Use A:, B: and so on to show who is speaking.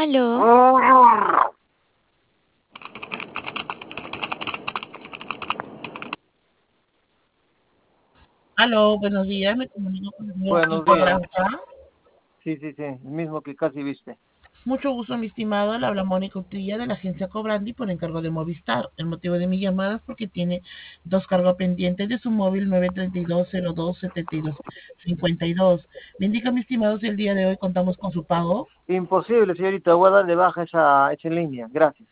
A: Aló,
B: Aló, buenos días, me comunico con el señor
C: Buenos días.
B: Infogranja.
C: Sí, sí, sí, el mismo que casi viste.
B: Mucho gusto, mi estimado. Le habla Mónica Utilla de la agencia Cobrandi por encargo de Movistar. El motivo de mi llamada es porque tiene dos cargos pendientes de su móvil 932-02-72-52. Me indica, mi estimado, si el día de hoy contamos con su pago.
C: Imposible, señorita. Voy a dar de baja esa línea. Gracias.